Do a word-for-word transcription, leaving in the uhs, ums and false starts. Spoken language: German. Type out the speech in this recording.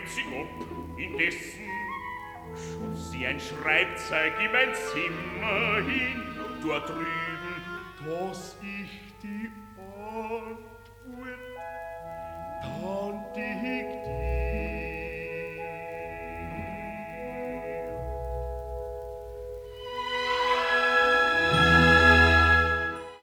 hebt sie ab, indessen schob sie ein Schreibzeug in mein Zimmer hin, dort drüben, dass ich die Antwort